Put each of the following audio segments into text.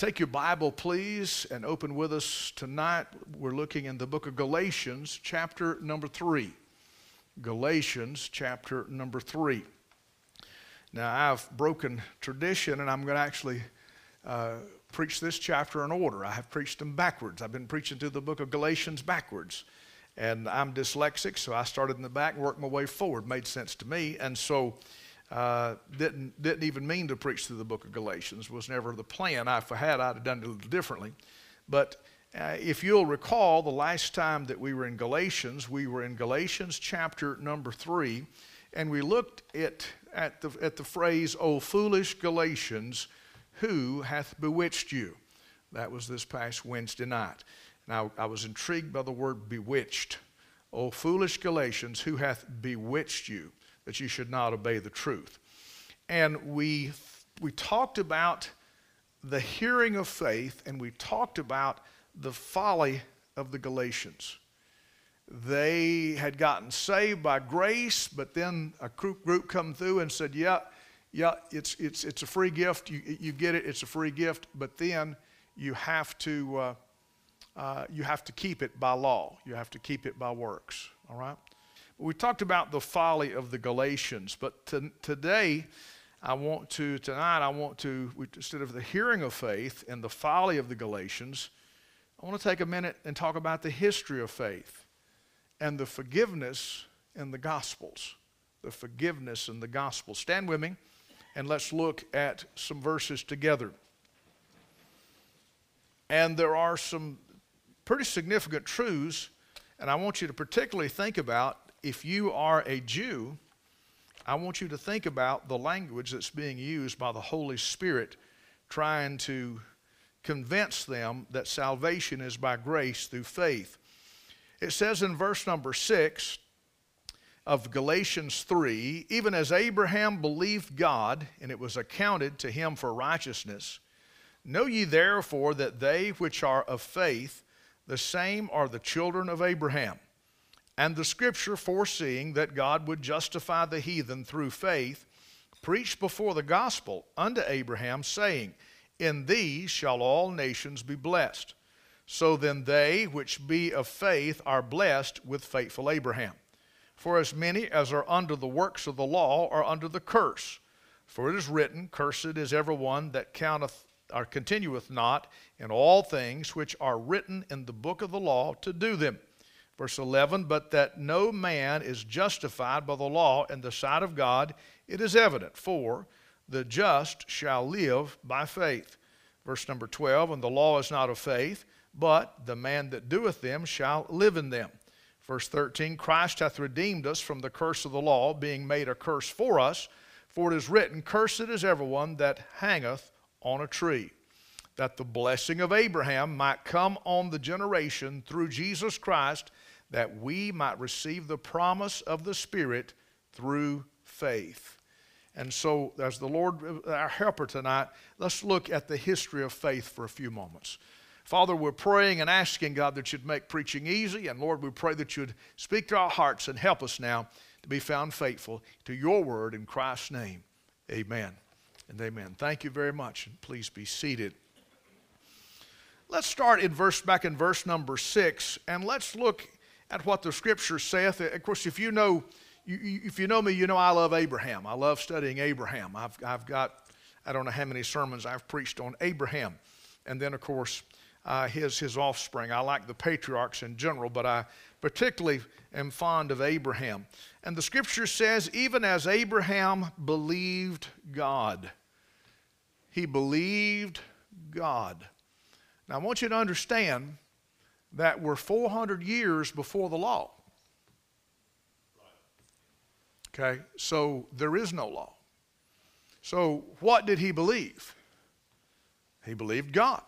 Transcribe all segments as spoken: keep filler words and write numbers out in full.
Take your Bible, please, and open with us tonight. We're looking in the book of Galatians, chapter number three. Galatians, chapter number three. Now, I've broken tradition, and I'm going to actually uh, preach this chapter in order. I have preached them backwards. I've been preaching through the book of Galatians backwards. And I'm dyslexic, so I started in the back and worked my way forward. Made sense to me. And so uh, didn't, didn't even mean to preach through the book of Galatians. Was never the plan. I, if I had, I'd have done it a little differently. But uh, if you'll recall, the last time that we were in Galatians, we were in Galatians chapter number three. And we looked at, at, the, at the phrase, "O foolish Galatians, who hath bewitched you?" That was this past Wednesday night. Now, I was intrigued by the word bewitched. "O foolish Galatians, who hath bewitched you, that you should not obey the truth?" And we, we talked about the hearing of faith, and we talked about the folly of the Galatians. They had gotten saved by grace, but then a group, group come through and said, yeah, yeah, it's, it's, it's a free gift. You, you get it, it's a free gift, but then you have to... Uh, Uh, you have to keep it by law. You have to keep it by works, all right? We talked about the folly of the Galatians, but to, today, I want to, tonight, I want to, we, instead of the hearing of faith and the folly of the Galatians, I want to take a minute and talk about the history of faith and the forgiveness in the Gospels. The forgiveness in the Gospels. Stand with me, and let's look at some verses together. And there are some pretty significant truths, and I want you to particularly think about, if you are a Jew, I want you to think about the language that's being used by the Holy Spirit trying to convince them that salvation is by grace through faith. It says in verse number six of Galatians three, "Even as Abraham believed God, and it was accounted to him for righteousness, know ye therefore that they which are of faith, the same are the children of Abraham. And the scripture, foreseeing that God would justify the heathen through faith, preached before the gospel unto Abraham, saying, In these shall all nations be blessed. So then they which be of faith are blessed with faithful Abraham. For as many as are under the works of the law are under the curse. For it is written, Cursed is every one that counteth or continueth not in all things which are written in the book of the law to do them." Verse eleven, "But that no man is justified by the law in the sight of God, it is evident, for the just shall live by faith." Verse number twelve, "And the law is not of faith, but the man that doeth them shall live in them." Verse thirteen, "Christ hath redeemed us from the curse of the law, being made a curse for us. For it is written, Cursed is every one that hangeth on a tree, that the blessing of Abraham might come on the generation through Jesus Christ, that we might receive the promise of the Spirit through faith." And so, as the Lord, our helper tonight, let's look at the history of faith for a few moments. Father, we're praying and asking, God, that you'd make preaching easy. And Lord, we pray that you'd speak to our hearts and help us now to be found faithful to your word in Christ's name. Amen and amen. Thank you very much, and please be seated. Let's start in verse back in verse number six, and let's look at what the Scripture saith. Of course, if you know, you, you, if you know me, you know I love Abraham. I love studying Abraham. I've I've got I don't know how many sermons I've preached on Abraham, and then of course uh, his his offspring. I like the patriarchs in general, but I particularly am fond of Abraham. And the Scripture says, even as Abraham believed God. He believed God. Now, I want you to understand that we're four hundred years before the law. Okay, so there is no law. So what did he believe? He believed God.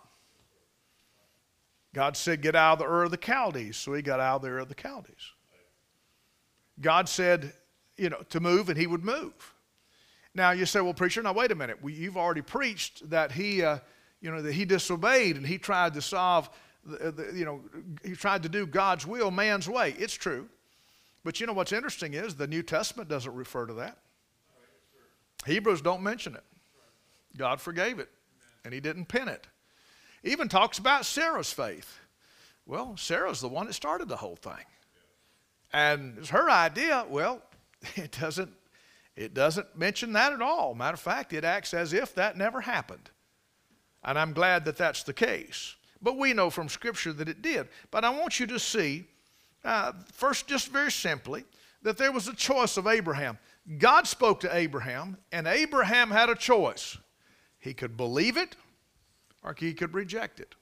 God said, get out of the Ur of the Chaldees, so he got out of the Ur of the Chaldees. God said, you know, to move, and he would move. Now you say, well, preacher, now wait a minute. We, you've already preached that he, uh, you know, that he disobeyed and he tried to solve, the, the, you know, he tried to do God's will man's way. It's true. But you know what's interesting is the New Testament doesn't refer to that. Hebrews don't mention it. God forgave it, and he didn't pen it. Even talks about Sarah's faith. Well, Sarah's the one that started the whole thing. And it's her idea. Well, it doesn't, it doesn't mention that at all. Matter of fact, it acts as if that never happened. And I'm glad that that's the case. But we know from Scripture that it did. But I want you to see, uh, first, just very simply, that there was a choice of Abraham. God spoke to Abraham, and Abraham had a choice. He could believe it, or he could reject it.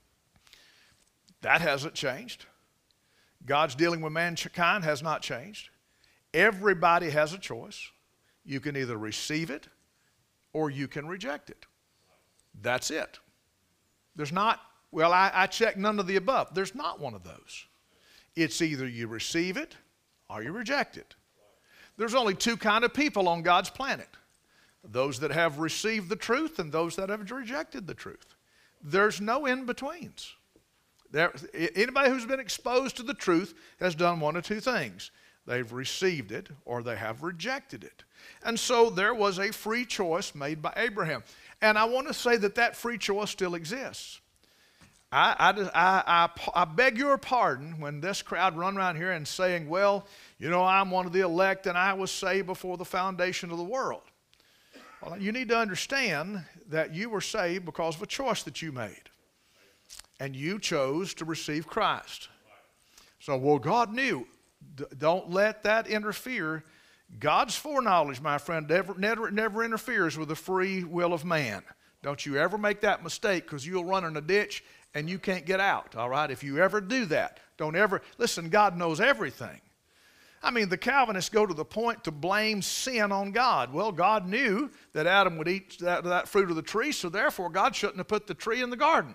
That hasn't changed. God's dealing with mankind has not changed. Everybody has a choice. You can either receive it or you can reject it. That's it. There's not, well, I, I checked none of the above. There's not one of those. It's either you receive it or you reject it. There's only two kind of people on God's planet. Those that have received the truth and those that have rejected the truth. There's no in-betweens. There, anybody who's been exposed to the truth has done one of two things. They've received it or they have rejected it. And so there was a free choice made by Abraham. And I want to say that that free choice still exists. I, I, I, I, I beg your pardon when this crowd run around here and saying, well, you know, I'm one of the elect and I was saved before the foundation of the world. Well, you need to understand that you were saved because of a choice that you made. And you chose to receive Christ. So, well, God knew. D- don't let that interfere. God's foreknowledge, my friend, never, never, never interferes with the free will of man. Don't you ever make that mistake, because you'll run in a ditch and you can't get out, all right? If you ever do that, don't ever, listen, God knows everything. I mean, the Calvinists go to the point to blame sin on God. Well, God knew that Adam would eat that, that fruit of the tree, so therefore God shouldn't have put the tree in the garden.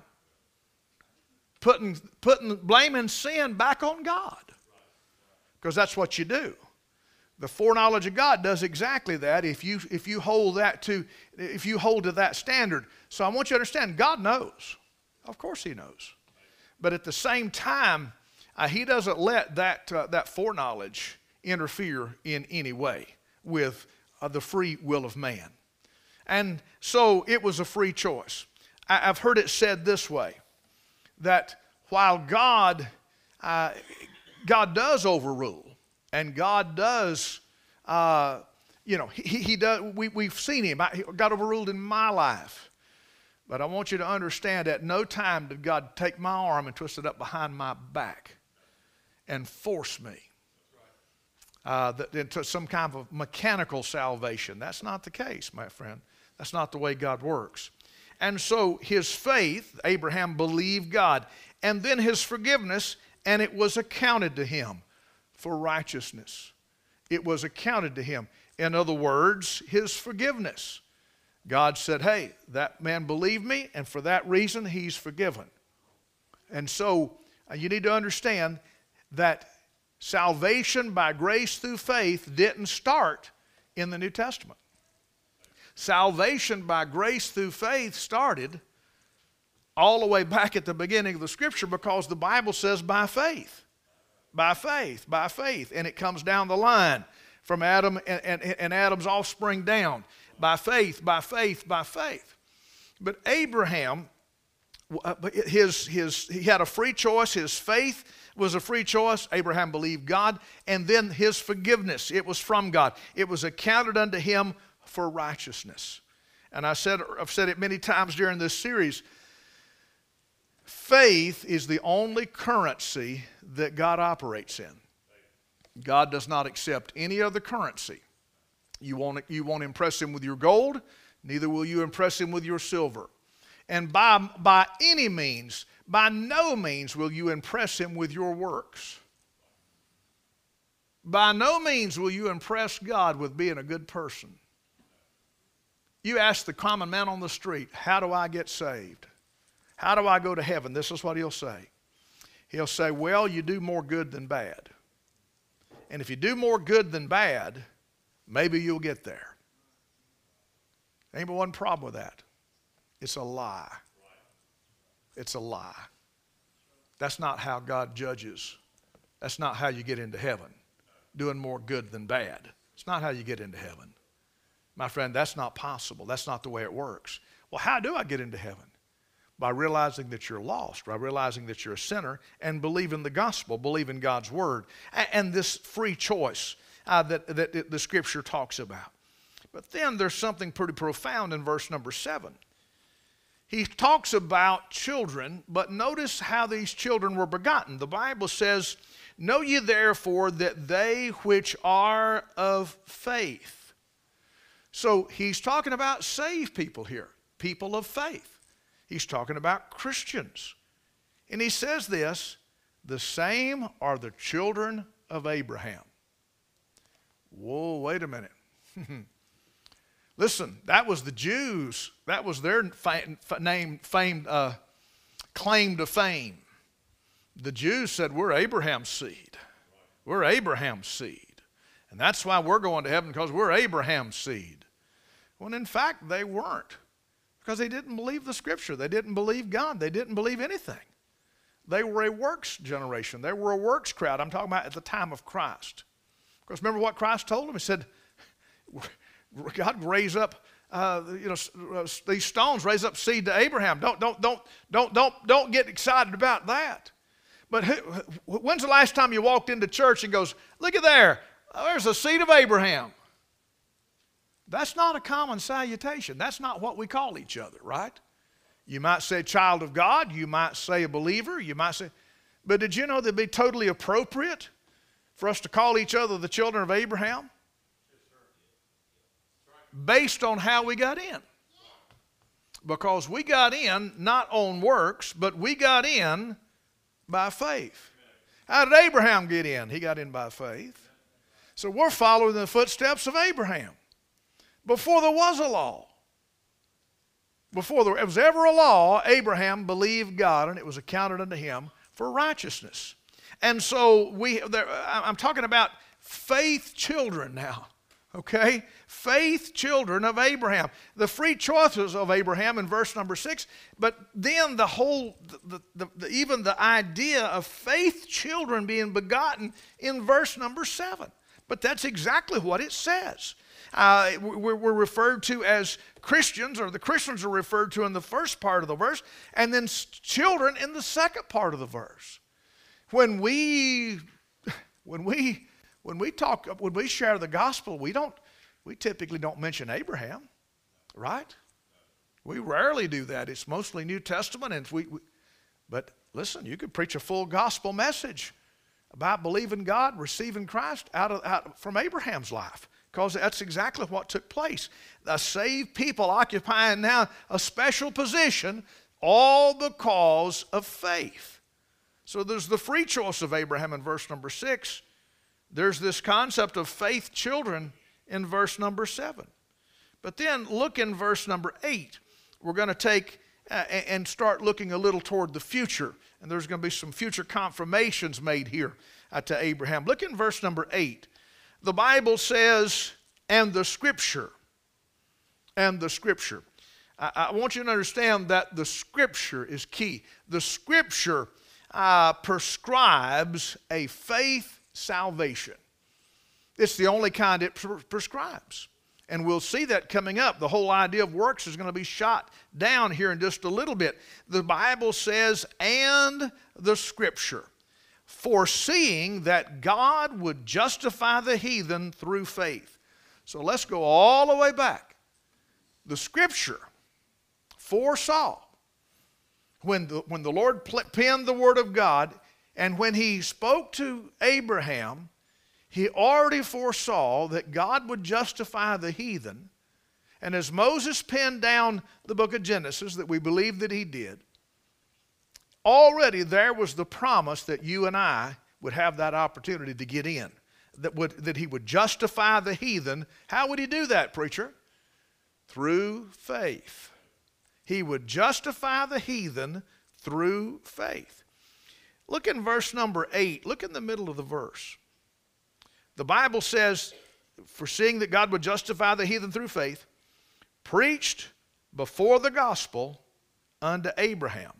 Putting, putting, blaming sin back on God. Because that's what you do. The foreknowledge of God does exactly that if you, if you hold that to, if you hold to that standard. So I want you to understand, God knows. Of course He knows. But at the same time, uh, He doesn't let that, uh, that foreknowledge interfere in any way with uh, the free will of man. And so it was a free choice. I, I've heard it said this way, that while God, uh, God does overrule, and God does, uh, you know, he, he does, we, we've seen Him. I, God overruled in my life. But I want you to understand, at no time did God take my arm and twist it up behind my back and force me uh, that, into some kind of mechanical salvation. That's not the case, my friend. That's not the way God works. And so his faith, Abraham believed God, and then his forgiveness, and it was accounted to him for righteousness. It was accounted to him. In other words, his forgiveness. God said, hey, that man believed me, and for that reason he's forgiven. And so uh, you need to understand that salvation by grace through faith didn't start in the New Testament. Salvation by grace through faith started all the way back at the beginning of the Scripture, because the Bible says by faith, by faith, by faith. And it comes down the line from Adam and, and, and Adam's offspring down. By faith, by faith, by faith. But Abraham, his, his, he had a free choice. His faith was a free choice. Abraham believed God. And then his forgiveness, it was from God. It was accounted unto him for righteousness. And I said, I've said it many times during this series, faith is the only currency that God operates in. God does not accept any other currency. You won't, you won't impress Him with your gold, neither will you impress Him with your silver. And by, by any means, by no means will you impress Him with your works. By no means will you impress God with being a good person. You ask the common man on the street, how do I get saved? How do I go to heaven? This is what he'll say. He'll say, well, you do more good than bad. And if you do more good than bad, maybe you'll get there. Ain't but one problem with that. It's a lie. It's a lie. That's not how God judges. That's not how you get into heaven. Doing more good than bad. It's not how you get into heaven. My friend, that's not possible. That's not the way it works. Well, how do I get into heaven? by realizing that you're lost, by realizing that you're a sinner, and believe in the gospel, believe in God's word, and, and this free choice uh, that, that the Scripture talks about. But then there's something pretty profound in verse number seven. He talks about children, but notice how these children were begotten. The Bible says, "Know ye therefore that they which are of faith." So he's talking about saved people here, people of faith. He's talking about Christians. And he says this, "The same are the children of Abraham." Whoa, wait a minute. Listen, that was the Jews. That was their fame, name, famed, uh, claim to fame. The Jews said, we're Abraham's seed. We're Abraham's seed. And that's why we're going to heaven, because we're Abraham's seed. When in fact, they weren't. Because they didn't believe the Scripture. They didn't believe God. They didn't believe anything. They were a works generation. They were a works crowd. I'm talking about at the time of Christ. Because remember what Christ told them? He said, God raise up, uh, you know, these stones raise up seed to Abraham. Don't, don't, don't, don't, don't, don't get excited about that. But who, when's the last time you walked into church and goes, look at there, there's the seed of Abraham? That's not a common salutation. That's not what we call each other, right? You might say child of God. You might say a believer. You might say, but did you know that it'd be totally appropriate for us to call each other the children of Abraham? Based on how we got in. Because we got in not on works, but we got in by faith. How did Abraham get in? He got in by faith. So we're following the footsteps of Abraham. Before there was a law, before there was ever a law, Abraham believed God, and it was accounted unto him for righteousness. And so we, there, I'm talking about faith children now, okay? Faith children of Abraham. The free choices of Abraham in verse number six, but then the whole, the, the, the, even the idea of faith children being begotten in verse number seven. But that's exactly what it says. Uh, we're, we're referred to as Christians, or the Christians are referred to in the first part of the verse, and then children in the second part of the verse. When we, when we, when we talk, when we share the gospel, we don't, we typically don't mention Abraham, right? We rarely do that. It's mostly New Testament, and we, we but listen, you could preach a full gospel message about believing God, receiving Christ out of out from Abraham's life. Because that's exactly what took place. The saved people occupying now a special position, all because of faith. So there's the free choice of Abraham in verse number six. There's this concept of faith children in verse number seven. But then look in verse number eight. We're going to take uh, and start looking a little toward the future. And there's going to be some future confirmations made here uh, to Abraham. Look in verse number eight. The Bible says, and the Scripture, and the Scripture. I, I want you to understand that the Scripture is key. The Scripture uh, prescribes a faith salvation. It's the only kind it pre- prescribes. And we'll see that coming up. The whole idea of works is going to be shot down here in just a little bit. The Bible says, and the Scripture, foreseeing that God would justify the heathen through faith. So let's go all the way back. The Scripture foresaw when the, when the Lord penned the Word of God, and when He spoke to Abraham, He already foresaw that God would justify the heathen. And as Moses penned down the book of Genesis, that we believe that he did, already there was the promise that you and I would have that opportunity to get in, that, would, that he would justify the heathen. How would he do that, preacher? Through faith. He would justify the heathen through faith. Look in verse number eight. Look in the middle of the verse. The Bible says, foreseeing that God would justify the heathen through faith, preached before the gospel unto Abraham.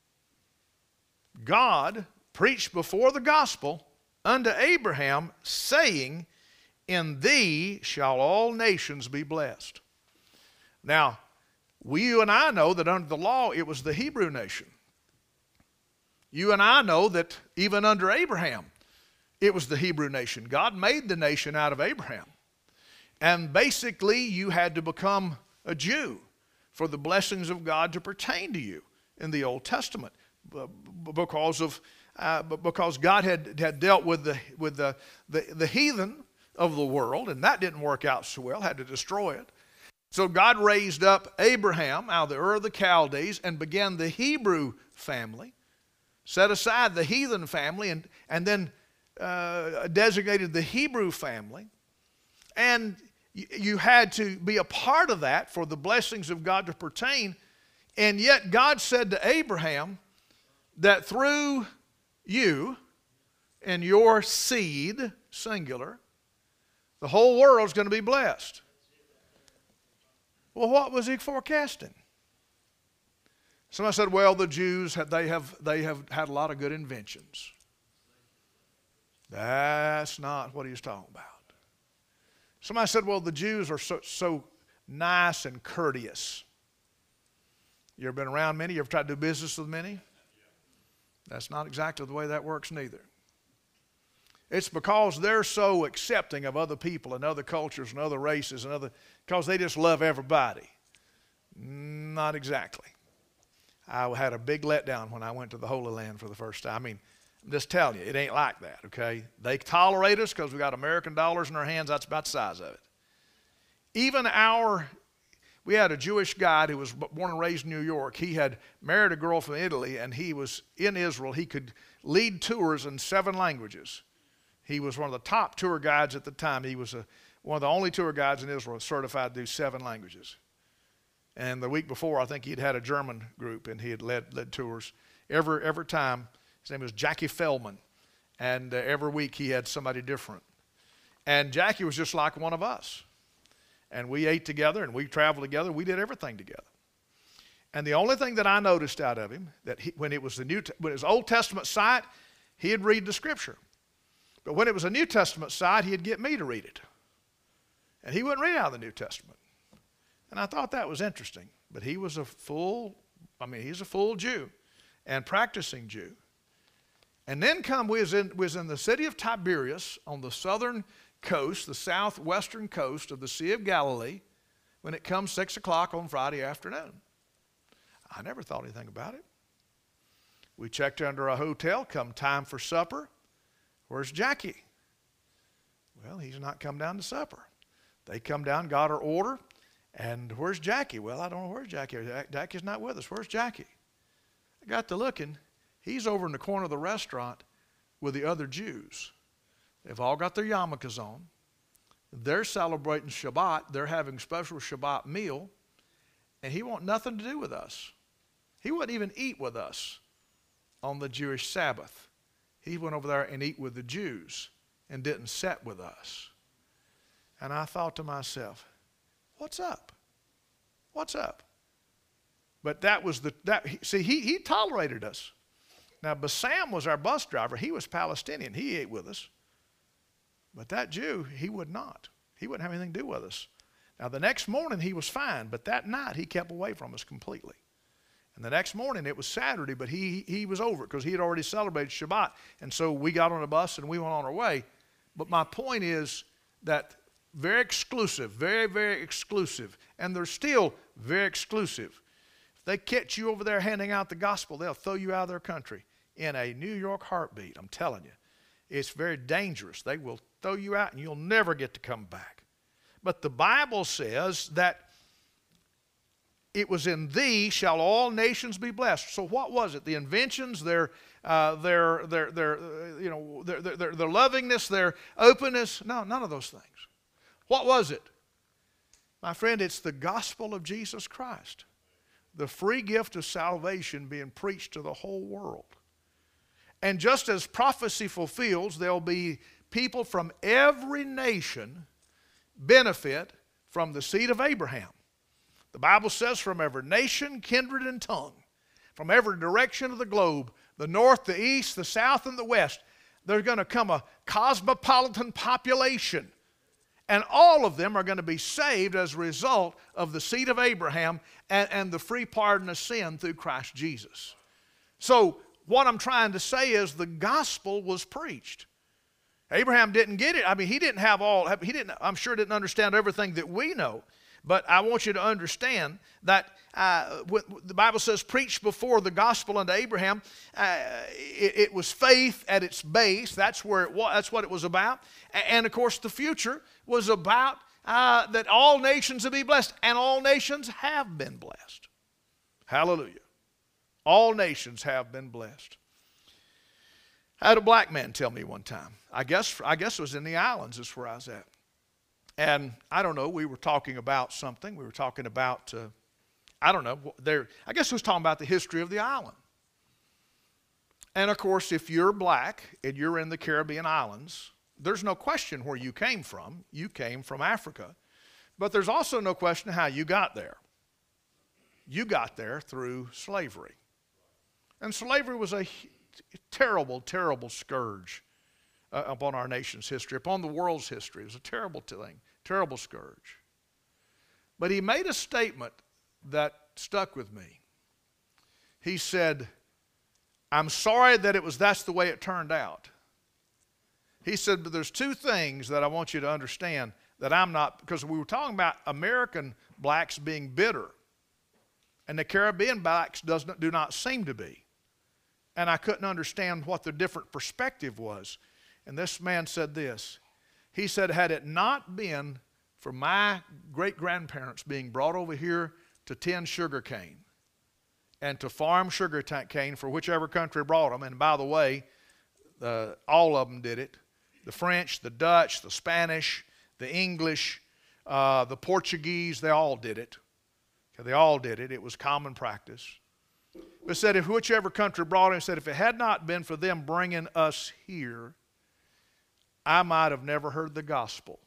God preached before the gospel unto Abraham, saying, in thee shall all nations be blessed. Now, We, you and I know that under the law it was the Hebrew nation. You and I know that even under Abraham it was the Hebrew nation. God made the nation out of Abraham. And basically you had to become a Jew for the blessings of God to pertain to you in the Old Testament, because of uh, because God had, had dealt with the with the, the the heathen of the world, and that didn't work out so well, had to destroy it. So God raised up Abraham out of the Ur of the Chaldees and began the Hebrew family, set aside the heathen family, and, and then uh, designated the Hebrew family. And you, you had to be a part of that for the blessings of God to pertain. And yet God said to Abraham that through you and your seed, singular, the whole world's going to be blessed. Well, what was he forecasting? Somebody said, well, the Jews, have, they, have, they have had a lot of good inventions. That's not what he was talking about. Somebody said, well, the Jews are so, so nice and courteous. You ever been around many? You ever tried to do business with many? That's not exactly the way that works neither. It's because they're so accepting of other people and other cultures and other races and other, because they just love everybody. Not exactly. I had a big letdown when I went to the Holy Land for the first time. I mean, I'm just telling you, it ain't like that, okay? They tolerate us because we got American dollars in our hands. That's about the size of it. Even our, we had a Jewish guy who was born and raised in New York. He had married a girl from Italy, and he was in Israel. He could lead tours in seven languages. He was one of the top tour guides at the time. He was a, one of the only tour guides in Israel certified to do seven languages. And the week before, I think he'd had a German group, and he had led, led tours. Every, every time, his name was Jackie Feldman, and uh, every week he had somebody different. And Jackie was just like one of us. And we ate together, and we traveled together. We did everything together. And the only thing that I noticed out of him, that he, when it was the New, when it was Old Testament site, he'd read the Scripture. But when it was a New Testament side, he'd get me to read it. And he wouldn't read out of the New Testament. And I thought that was interesting. But he was a full, I mean, he's a full Jew and practicing Jew. And then come, we was in, was in the city of Tiberias on the southern coast, the southwestern coast of the Sea of Galilee, when it comes six o'clock on Friday afternoon. I never thought anything about it. We checked under a hotel, come time for supper. Where's Jackie? Well, he's not come down to supper. They come down, got her order, and where's Jackie? Well, I don't know where's Jackie. Jackie's not with us. Where's Jackie? I got to looking. He's over in the corner of the restaurant with the other Jews. They've all got their yarmulkes on. They're celebrating Shabbat. They're having special Shabbat meal, and he want nothing to do with us. He wouldn't even eat with us on the Jewish Sabbath. He went over there and ate with the Jews and didn't sit with us. And I thought to myself, what's up? What's up? But that was the, that, see, he, he tolerated us. Now, Bassam was our bus driver. He was Palestinian. He ate with us. But that Jew, he would not. He wouldn't have anything to do with us. Now, the next morning he was fine, but that night he kept away from us completely. And the next morning, it was Saturday, but he, he was over it because he had already celebrated Shabbat. And so we got on a bus and we went on our way. But my point is that very exclusive, very, very exclusive. And they're still very exclusive. If they catch you over there handing out the gospel, they'll throw you out of their country in a New York heartbeat. I'm telling you. It's very dangerous. They will throw you out and you'll never get to come back. But the Bible says that it was in thee shall all nations be blessed. So what was it? The inventions, their, uh, their, their, their, uh, you know, their, their, their, their lovingness, their openness? No, none of those things. What was it? My friend, it's the gospel of Jesus Christ. The free gift of salvation being preached to the whole world. And just as prophecy fulfills, there'll be people from every nation benefit from the seed of Abraham. The Bible says from every nation, kindred, and tongue, from every direction of the globe, the north, the east, the south, and the west, there's going to come a cosmopolitan population. And all of them are going to be saved as a result of the seed of Abraham and, and the free pardon of sin through Christ Jesus. So what I'm trying to say is the gospel was preached. Abraham didn't get it. I mean, he didn't have all, he didn't, I'm sure didn't understand everything that we know. But I want you to understand that uh, the Bible says, preach before the gospel unto Abraham. Uh, it, it was faith at its base. That's where it was. That's what it was about. And of course, the future was about uh, that all nations will be blessed, and all nations have been blessed. Hallelujah! All nations have been blessed. I had a black man tell me one time. I guess I guess it was in the islands. Is where I was at. And I don't know, we were talking about something. We were talking about, uh, I don't know, there. I guess it was talking about the history of the island. And of course, if you're black and you're in the Caribbean islands, there's no question where you came from. You came from Africa. But there's also no question how you got there. You got there through slavery. And slavery was a terrible, terrible scourge Uh, upon our nation's history, upon the world's history. It was a terrible thing, terrible scourge. But he made a statement that stuck with me. He said, I'm sorry that it was that's the way it turned out. He said, but there's two things that I want you to understand that I'm not, because we were talking about American blacks being bitter, and the Caribbean blacks does not, do not seem to be. And I couldn't understand what the different perspective was. And this man said this. He said, had it not been for my great-grandparents being brought over here to tend sugar cane and to farm sugar cane for whichever country brought them, and by the way, uh, all of them did it, the French, the Dutch, the Spanish, the English, uh, the Portuguese, they all did it. They all did it. It was common practice. But said if whichever country brought them, said if it had not been for them bringing us here, I might have never heard the gospel.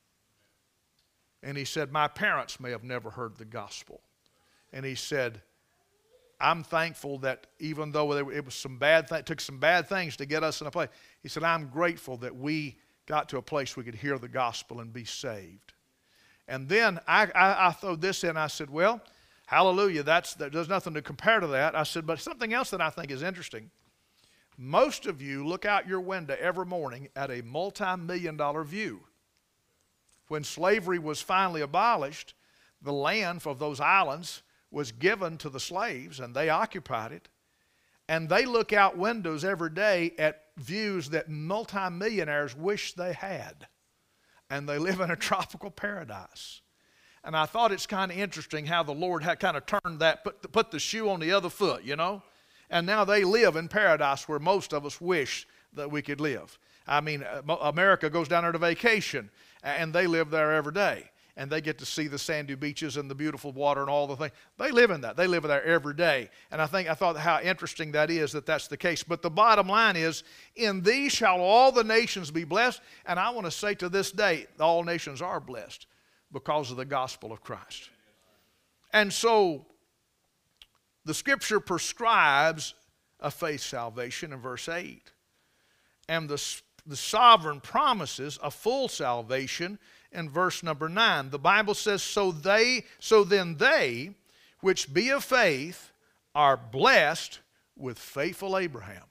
And he said, my parents may have never heard the gospel. And he said, I'm thankful that even though it was some bad things, took some bad things to get us in a place, he said, I'm grateful that we got to a place we could hear the gospel and be saved. And then I, I, I threw this in. I said, well, hallelujah, that's, there's nothing to compare to that. I said, but something else that I think is interesting. Most of you look out your window every morning at a multi-million dollar view. When slavery was finally abolished, the land for those islands was given to the slaves, and they occupied it. And they look out windows every day at views that multi-millionaires wish they had. And they live in a tropical paradise. And I thought it's kind of interesting how the Lord had kind of turned that, put the, put the shoe on the other foot, you know. And now they live in paradise where most of us wish that we could live. I mean, America goes down there to vacation, and they live there every day. And they get to see the sandy beaches and the beautiful water and all the things. They live in that. They live there every day. And I think I thought how interesting that is that that's the case. But the bottom line is, in these shall all the nations be blessed. And I want to say to this day, all nations are blessed because of the gospel of Christ. And so the Scripture prescribes a faith salvation in verse eight. And the, the sovereign promises a full salvation in verse number nine. The Bible says, so they, so then they which be of faith are blessed with faithful Abraham.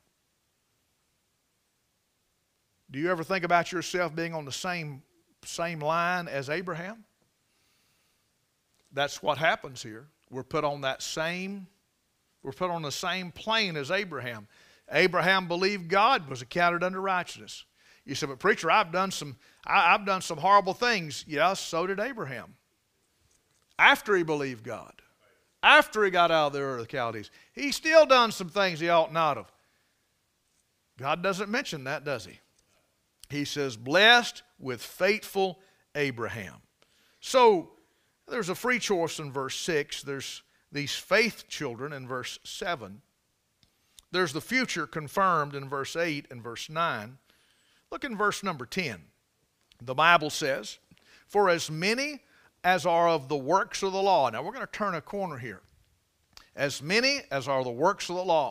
Do you ever think about yourself being on the same, same line as Abraham? That's what happens here. We're put on that same We're put on the same plane as Abraham. Abraham believed God, was accounted unto righteousness. You said, but preacher, I've done some, I, I've done some horrible things. Yes, so did Abraham. After he believed God, after he got out of the Ur of the Chaldees, he still done some things he ought not have. God doesn't mention that, does he? He says, blessed with faithful Abraham. So there's a free choice in verse six. There's these faith children in verse seven. There's the future confirmed in verse eight and verse nine. Look in verse number ten. The Bible says, for as many as are of the works of the law. Now we're going to turn a corner here. As many as are the works of the law.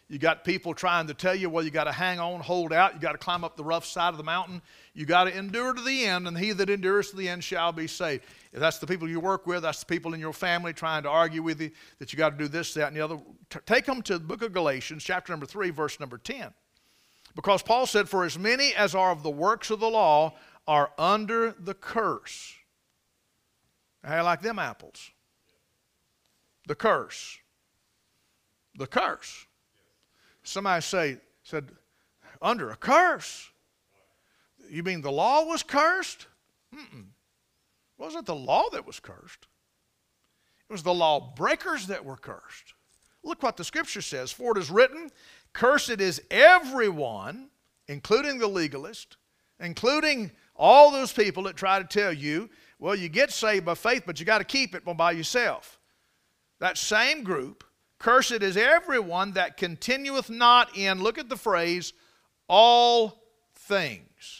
You got people trying to tell you, well, you got to hang on, hold out. You got to climb up the rough side of the mountain. You got to endure to the end, and he that endures to the end shall be saved. If that's the people you work with, that's the people in your family trying to argue with you that you got to do this, that, and the other. Take them to the book of Galatians, chapter number three, verse number ten. Because Paul said, for as many as are of the works of the law are under the curse. How you like them apples? The curse. The curse. Somebody say, said, under a curse? You mean the law was cursed? Mm-mm. It wasn't the law that was cursed. It was the lawbreakers that were cursed. Look what the Scripture says. For it is written, cursed is everyone, including the legalist, including all those people that try to tell you, well, you get saved by faith, but you got to keep it by yourself. That same group, cursed is everyone that continueth not in, look at the phrase, all things.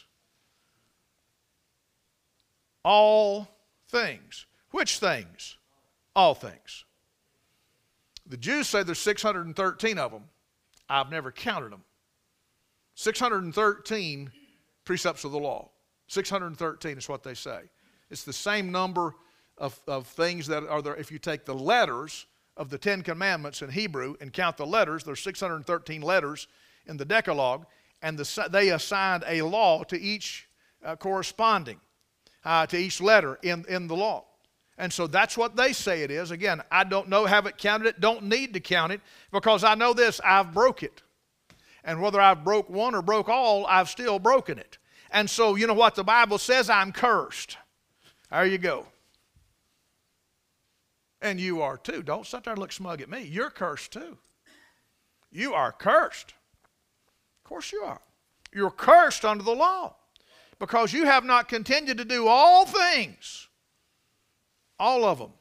All things. Which things? All things. The Jews say there's six hundred thirteen of them. I've never counted them. six hundred thirteen precepts of the law. six hundred thirteen is what they say. It's the same number of, of things that are there. If you take the letters of the Ten Commandments in Hebrew and count the letters, there's six hundred thirteen letters in the Decalogue, and the, they assigned a law to each uh, corresponding, uh, to each letter in, in the law. And so that's what they say it is. Again, I don't know, haven't counted it, don't need to count it, because I know this, I've broke it. And whether I've broke one or broke all, I've still broken it. And so, you know what the Bible says? I'm cursed. There you go. And you are too. Don't sit there and look smug at me. You're cursed too. You are cursed. Of course you are. You're cursed under the law because you have not continued to do all things. All of them.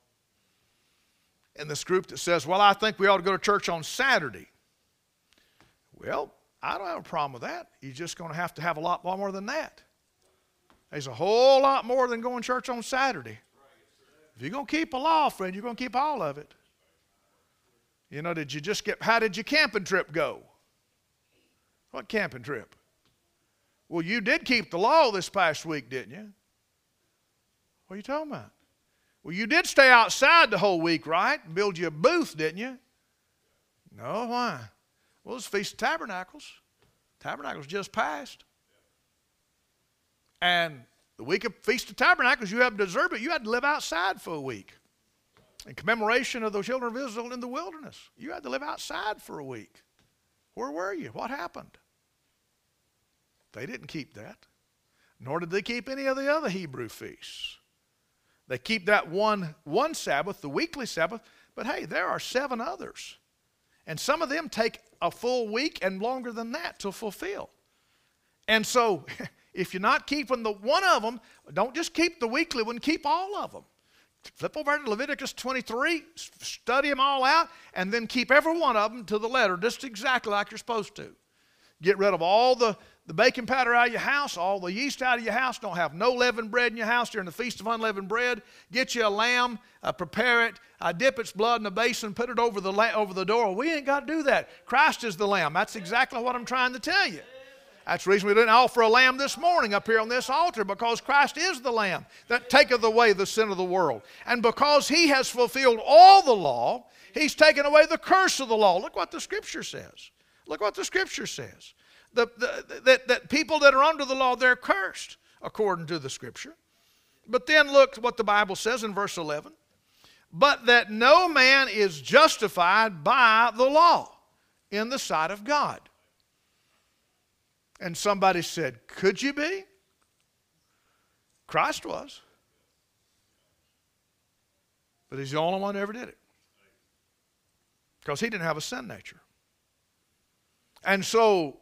In this group that says, well, I think we ought to go to church on Saturday. Well, I don't have a problem with that. You're just going to have to have a lot more than that. There's a whole lot more than going to church on Saturday. If you're going to keep a law, friend, you're going to keep all of it. You know, did you just get, how did your camping trip go? What camping trip? Well, you did keep the law this past week, didn't you? What are you talking about? Well, you did stay outside the whole week, right? And build you a booth, didn't you? No, why? Well, it's Feast of Tabernacles. Tabernacles just passed. And the week of Feast of Tabernacles, you had to observe it. You had to live outside for a week. In commemoration of the children of Israel in the wilderness, you had to live outside for a week. Where were you? What happened? They didn't keep that. Nor did they keep any of the other Hebrew feasts. They keep that one, one Sabbath, the weekly Sabbath, but hey, there are seven others. And some of them take a full week and longer than that to fulfill. And so, if you're not keeping the one of them, don't just keep the weekly one, keep all of them. Flip over to Leviticus twenty-three, study them all out, and then keep every one of them to the letter, just exactly like you're supposed to. Get rid of all the, the baking powder out of your house, all the yeast out of your house. Don't have no leavened bread in your house during the Feast of Unleavened Bread. Get you a lamb, uh, prepare it, uh, dip its blood in a basin, put it over the, la- over the door. We ain't got to do that. Christ is the lamb. That's exactly what I'm trying to tell you. That's the reason we didn't offer a lamb this morning up here on this altar, because Christ is the lamb that taketh away the sin of the world. And because he has fulfilled all the law, he's taken away the curse of the law. Look what the Scripture says. Look what the Scripture says. The, the, that, that people that are under the law, they're cursed, according to the Scripture. But then look what the Bible says in verse eleven. But that no man is justified by the law in the sight of God. And somebody said, could you be? Christ was. But he's the only one who ever did it. Because he didn't have a sin nature. And so,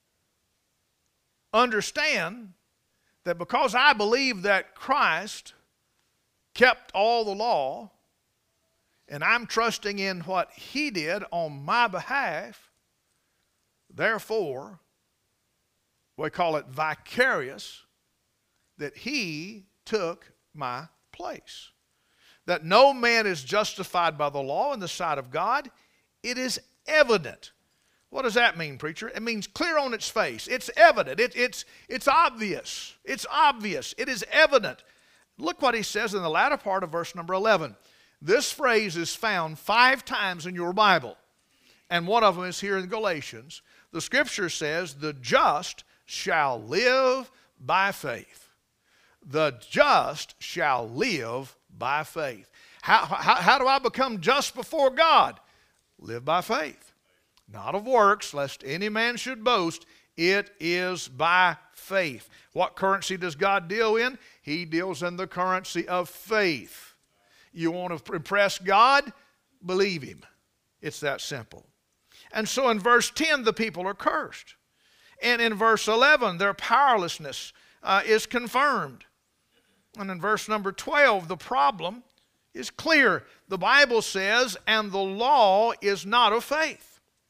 understand that because I believe that Christ kept all the law, and I'm trusting in what he did on my behalf, therefore, we call it vicarious, that he took my place. That no man is justified by the law in the sight of God, it is evident. What does that mean, preacher? It means clear on its face. It's evident. It, it's, it's obvious. It's obvious. It is evident. Look what he says in the latter part of verse number eleven. This phrase is found five times in your Bible, and one of them is here in Galatians. The Scripture says, the just shall live by faith. The just shall live by faith. How, how, how do I become just before God? Live by faith. Not of works, lest any man should boast. It is by faith. What currency does God deal in? He deals in the currency of faith. You want to impress God? Believe Him. It's that simple. And so in verse ten, the people are cursed. And in verse eleven, their powerlessness uh, is confirmed. And in verse number twelve, the problem is clear. The Bible says, and the law is not of faith.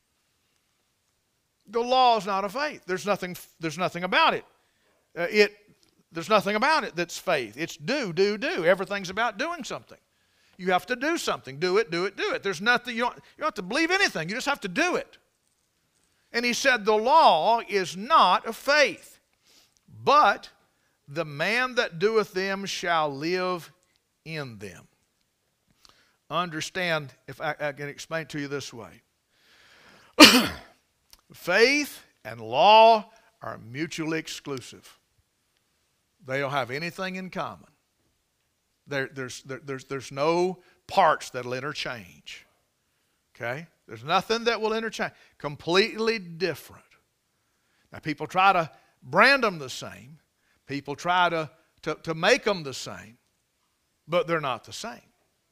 The law is not of faith. There's nothing, there's nothing about it. Uh, it. There's nothing about it that's faith. It's do, do, do. Everything's about doing something. You have to do something. Do it, do it, do it. There's nothing, you don't, you don't have to believe anything. You just have to do it. And he said the law is not of faith, but the man that doeth them shall live in them. Understand, if I, I can explain it to you this way. Faith and law are mutually exclusive. They don't have anything in common. There, there's, there, there's, there's no parts that'll interchange. Okay? There's nothing that will interchange. Completely different. Now, people try to brand them the same. People try to, to, to make them the same. But they're not the same.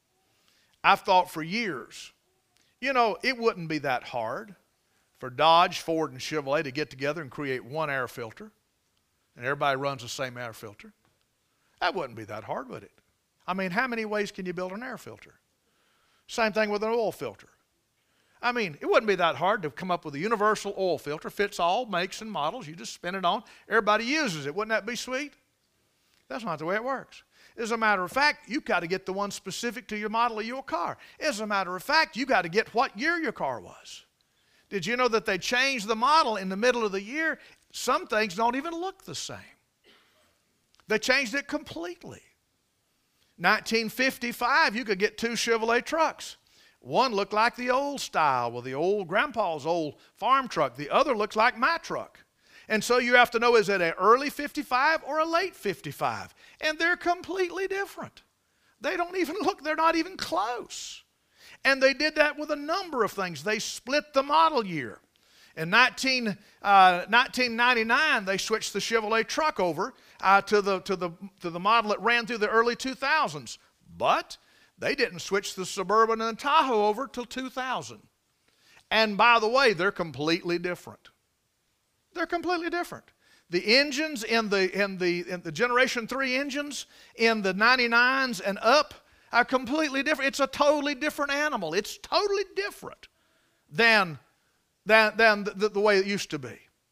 I've thought for years, you know, it wouldn't be that hard for Dodge, Ford, and Chevrolet to get together and create one air filter, and everybody runs the same air filter. That wouldn't be that hard, would it? I mean, how many ways can you build an air filter? Same thing with an oil filter. I mean, it wouldn't be that hard to come up with a universal oil filter, fits all makes and models. You just spin it on. Everybody uses it. Wouldn't that be sweet? That's not the way it works. As a matter of fact, you've got to get the one specific to your model of your car. As a matter of fact, you've got to get what year your car was. Did you know that they changed the model in the middle of the year? Some things don't even look the same. They changed it completely. nineteen fifty-five, you could get two Chevrolet trucks. One looked like the old style with the old grandpa's old farm truck. The other looks like my truck. And so you have to know, is it an early fifty-five or a late fifty-five? And they're completely different. They don't even look, they're not even close. And they did that with a number of things. They split the model year. In nineteen ninety-nine, they switched the Chevrolet truck over uh, to, the, to, the, to the model that ran through the early two thousands. But they didn't switch the Suburban and the Tahoe over till two thousand. And by the way, they're completely different. They're completely different. The engines in the, in the, in the Generation three engines in the ninety-nines and up are completely different. It's a totally different animal. It's totally different than, than, than the, the way it used to be.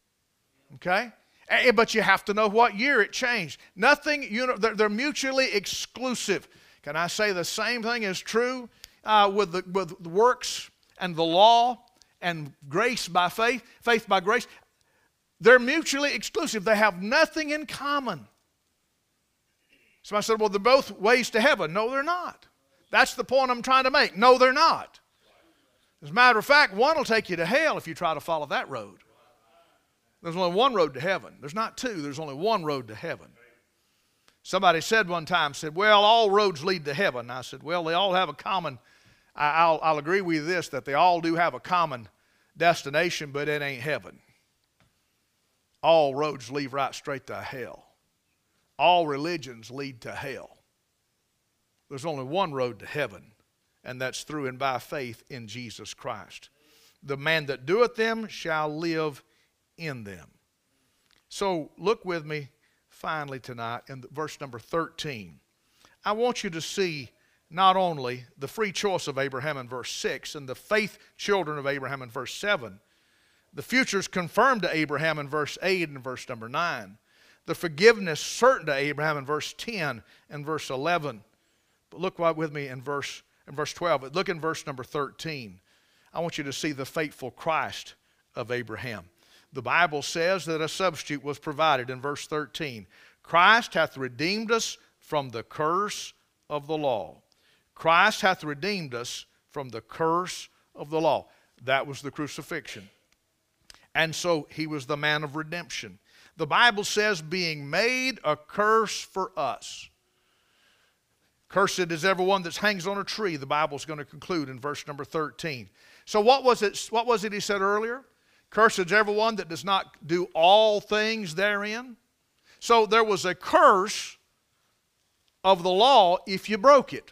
Okay? But you have to know what year it changed. Nothing, you know, they're, they're mutually exclusive. Can I say the same thing is true uh, with, the, with the works and the law and grace by faith, faith by grace? They're mutually exclusive. They have nothing in common. Somebody said, well, they're both ways to heaven. No, they're not. That's the point I'm trying to make. No, they're not. As a matter of fact, one will take you to hell if you try to follow that road. There's only one road to heaven. There's not two. There's only one road to heaven. Somebody said one time, said, well, all roads lead to heaven. And I said, well, they all have a common, I'll, I'll agree with you this, that they all do have a common destination, but it ain't heaven. All roads lead right straight to hell. All religions lead to hell. There's only one road to heaven, and that's through and by faith in Jesus Christ. The man that doeth them shall live in them. So look with me finally tonight in verse number thirteen. I want you to see not only the free choice of Abraham in verse six and the faith children of Abraham in verse seven, the future is confirmed to Abraham in verse eight and verse number nine. The forgiveness certain to Abraham in verse ten and verse eleven. But look with me in verse, in verse twelve. But look in verse number thirteen. I want you to see the faithful Christ of Abraham. The Bible says that a substitute was provided in verse thirteen. Christ hath redeemed us from the curse of the law. Christ hath redeemed us from the curse of the law. That was the crucifixion. And so he was the man of redemption. The Bible says, being made a curse for us. Cursed is everyone that hangs on a tree, the Bible's going to conclude in verse number thirteen. So what was it, what was it he said earlier? Cursed is everyone that does not do all things therein. So there was a curse of the law if you broke it.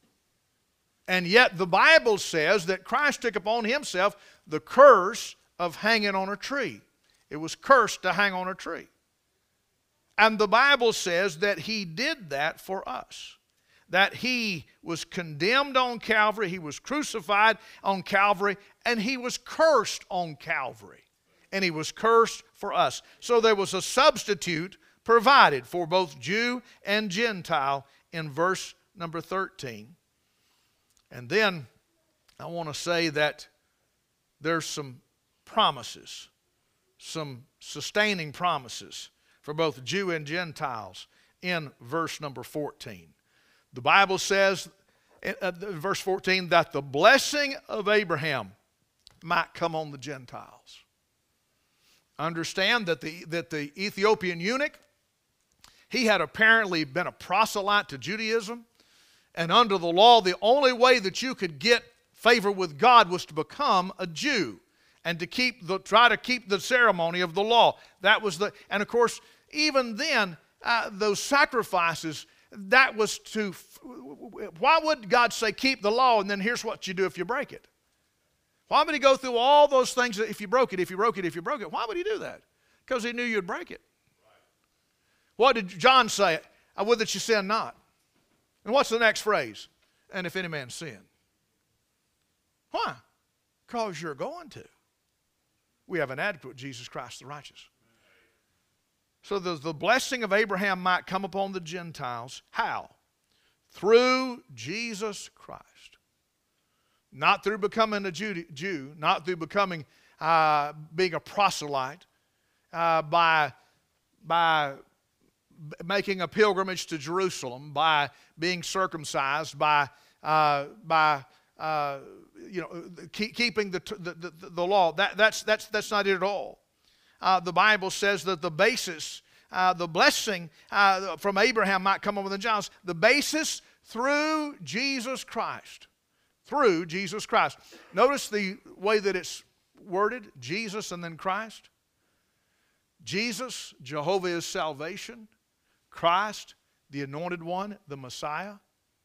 And yet the Bible says that Christ took upon himself the curse of hanging on a tree. It was cursed to hang on a tree. And the Bible says that he did that for us. That he was condemned on Calvary, he was crucified on Calvary, and he was cursed on Calvary. And he was cursed for us. So there was a substitute provided for both Jew and Gentile in verse number thirteen. And then I want to say that there's some promises, some sustaining promises for both Jew and Gentiles in verse number fourteen. The Bible says in verse fourteen that the blessing of Abraham might come on the Gentiles. Understand that the, that the Ethiopian eunuch, he had apparently been a proselyte to Judaism. And under the law, the only way that you could get favor with God was to become a Jew and to keep the, try to keep the ceremony of the law. That was the, and of course, even then, uh, those sacrifices, that was to, why would God say keep the law and then here's what you do if you break it? Why would he go through all those things that if you broke it, if you broke it, if you broke it? Why would he do that? Because he knew you'd break it. What did John say? I would that you sin not. And what's the next phrase? And if any man sin. Why? Because you're going to. We have an advocate, Jesus Christ the righteous. So the, the blessing of Abraham might come upon the Gentiles. How? Through Jesus Christ. Not through becoming a Jew, Jew not through becoming, uh, being a proselyte, uh, by, by making a pilgrimage to Jerusalem, by being circumcised, by, uh, by uh, you know, keep, keeping the, the, the, the law. That, that's, that's, that's not it at all. Uh, the Bible says that the basis, uh, the blessing uh, from Abraham might come over the Gentiles. The basis through Jesus Christ. Through Jesus Christ. Notice the way that it's worded, Jesus and then Christ. Jesus, Jehovah is salvation. Christ, the anointed one, the Messiah.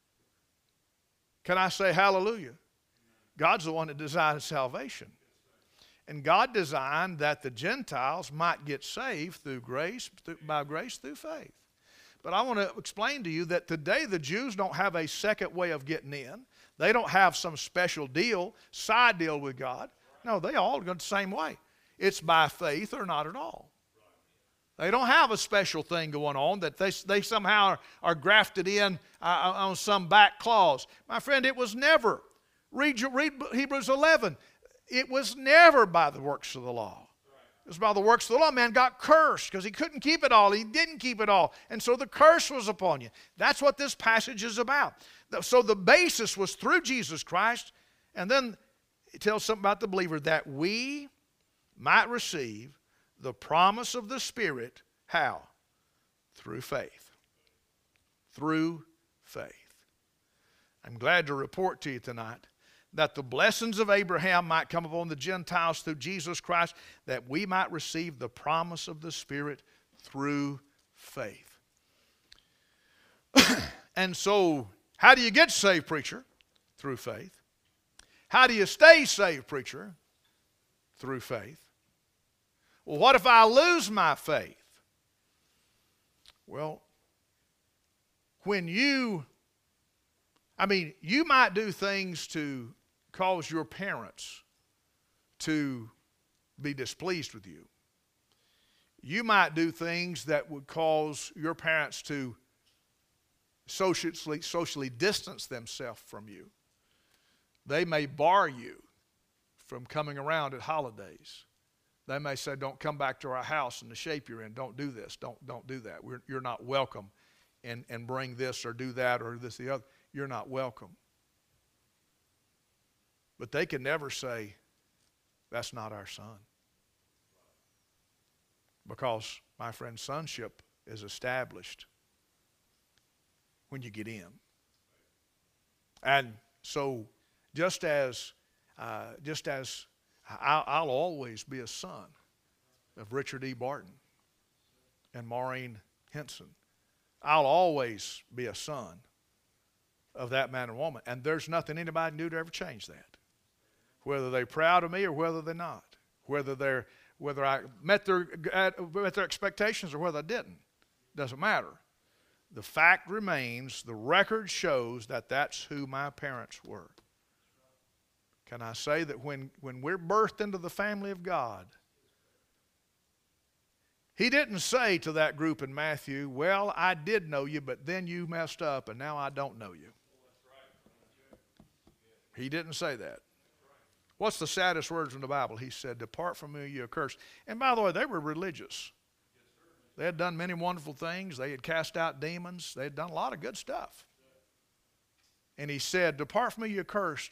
Can I say hallelujah? God's the one that designed salvation. And God designed that the Gentiles might get saved through grace, through, by grace through faith. But I want to explain to you that today the Jews don't have a second way of getting in. They don't have some special deal, side deal with God. No, they all go the same way. It's by faith or not at all. They don't have a special thing going on that they, they somehow are, are grafted in uh, on some back clause. My friend, it was never. Read, read Hebrews eleven. It was never by the works of the law. It was by the works of the law. Man got cursed because he couldn't keep it all. He didn't keep it all. And so the curse was upon you. That's what this passage is about. So the basis was through Jesus Christ. And then it tells something about the believer that we might receive the promise of the Spirit. How? Through faith. Through faith. I'm glad to report to you tonight that the blessings of Abraham might come upon the Gentiles through Jesus Christ, that we might receive the promise of the Spirit through faith. And so, how do you get saved, preacher? Through faith. How do you stay saved, preacher? Through faith. Well, what if I lose my faith? Well, when you, I mean, you might do things to cause your parents to be displeased with you. You might do things that would cause your parents to socially, socially distance themselves from you. They may bar you from coming around at holidays. They may say, don't come back to our house in the shape you're in. Don't do this. Don't, don't do that. We're, you're not welcome. And, and bring this or do that or this the other. You're not welcome. But they can never say, that's not our son. Because, my friend, sonship is established when you get in. And so, just as, uh, just as I'll, I'll always be a son of Richard E. Barton and Maureen Henson. I'll always be a son of that man and woman. And there's nothing anybody can do to ever change that. Whether they're proud of me or whether they're not. Whether they're whether I met their, met their expectations or whether I didn't. Doesn't matter. The fact remains, the record shows that that's who my parents were. Can I say that when, when we're birthed into the family of God, He didn't say to that group in Matthew, well, I did know you, but then you messed up and now I don't know you. He didn't say that. What's the saddest words in the Bible? He said, depart from me, you accursed. And by the way, they were religious. They had done many wonderful things. They had cast out demons. They had done a lot of good stuff. And He said, depart from me, you accursed.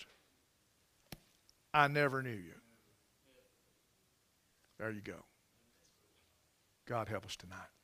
I never knew you. There you go. God help us tonight.